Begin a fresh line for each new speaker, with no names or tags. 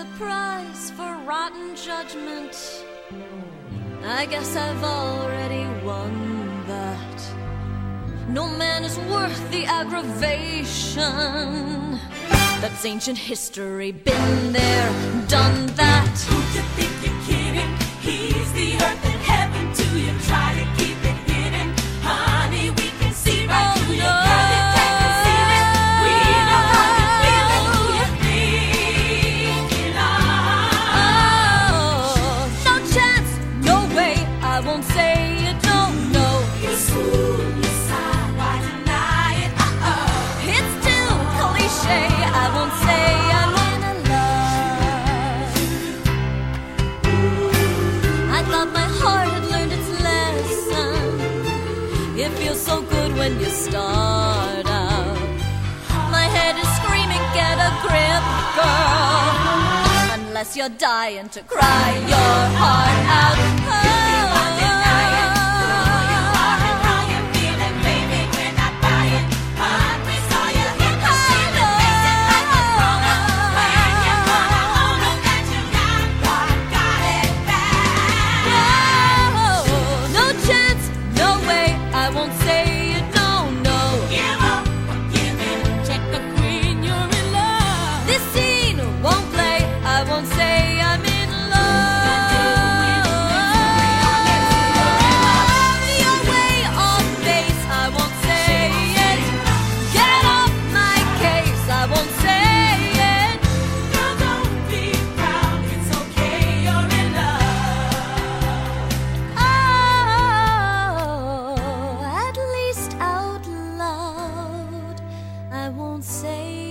the price for rotten judgment. I guess I've already won that. No man is worth the aggravation. That's ancient history, been there, done that.
Who you think you're kidding? He's the earth and heaven to you. Try to keep it hidden. Honey, we can see right through you. Girl, you can't conceal it. We know how you feel it. Who you thinking of?
No chance, no way, I won't say you don't know.
You swoon, you sigh, why deny it?
It's too cliche, I won't say I'm in love. I thought my heart had learned its lesson. It feels so good when you start out. My head is screaming, get a grip, girl. Unless you're dying to cry your heart out. No chance, no way, I won't say you don't know.
Give up, give in, check the queen, you're in love.
This scene won't play, I won't say I'm in love. Your way off base, I won't say it. Get off my case, I won't say it.
Girl, don't be proud, it's okay, you're in love.
Oh, at least out loud, I won't say